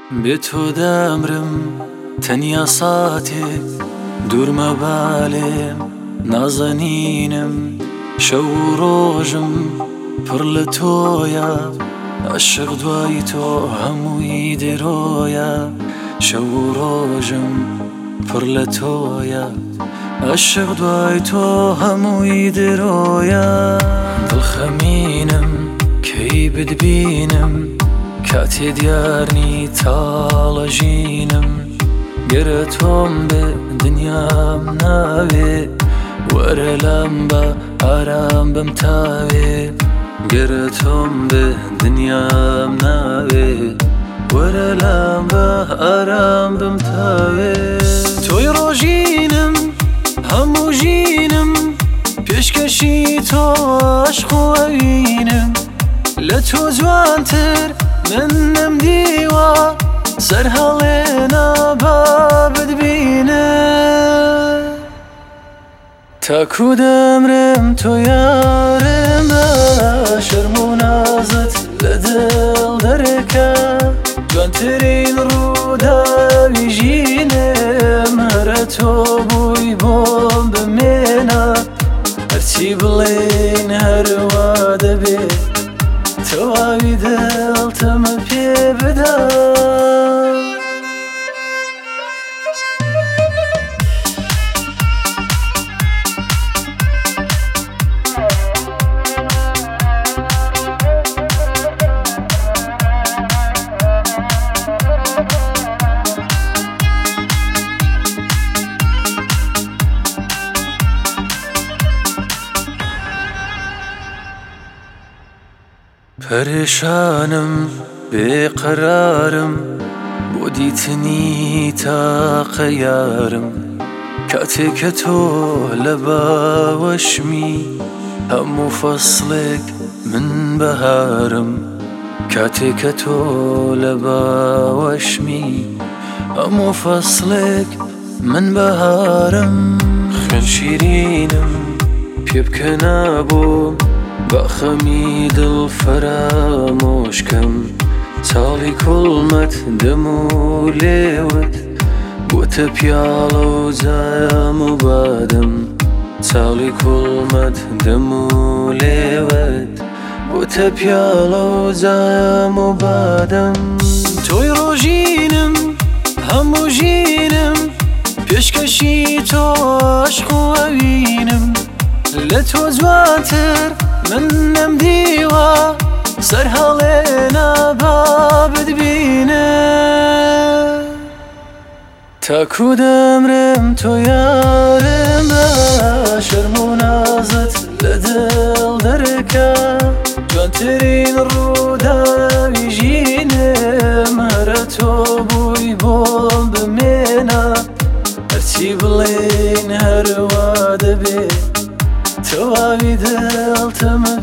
بێتۆ دەمرم تەنیا ساتێک دوورمە بالێم نازەنینم شەو و ڕۆژم پڕ لە تۆیە عەشق دوای تۆ هەمووی دێرۆیە شەو و ڕۆژم پڕ لە تۆیە عەشق دوای تۆ هەمووی دێرۆیە دڵخەمینم کەی بتبینم کاتێ دیارنی تاڵەژینم گەرە تۆم بێ دنیام ناوێ وەرە لام بە ئارام بم تاوێ گەرە تۆم بێ دنیام ناوێ وەرە لام بە ئارام بم تاوێ تۆی ڕۆژینم هەموو ژینم پێشکەشی تۆ عەشق و ئەوینم لە تۆ جوانتر من نەمدیوە سەر هەڵێنا با بتبینە تاکو دەمرم تۆ یارمە شەرم و نازت لە دڵ دەرەکە جوانترین ڕووداوی ژینم هەرە تۆ بووی بۆم بمێنە هەرچی بڵێن هەروا دەبێت تەواوی دڵتەمە پێ بدە پەرێشانم بێقەرارم بۆ دیتنی تاقە یارم کاتێککە تۆ لە باوەشمی هەموو فەسڵێک من بەهارم کاتێککە تۆ لە باوەشمی هەموو فەسڵێک من بەهارم خوێن شیرینم پێ بکەنا بۆم بەخەمی دڵ فەرامۆشکەم چاڵی کوڵمەت دەم و لێوت بۆتە پیاڵە و جام و بادەم چاڵی کوڵمەت دەم و لێوت بۆتە پیاڵە و جام و بادەم تۆی ڕۆژینم هەموو ژینم پێشکەشی تۆ عەشق و ئەوینم لە تۆ جوانتر من نەمدیوە سەر هەڵێنا با بتبینە تاکو دەمرم تۆ یارمە شەرم و نازت لە دڵ دەرەکە جوانترین ڕووداوی ژینم هەرە تۆ بووی بۆم بمێنە هەرچی بڵێن هەروا دەبێت تەواوی دڵتەمە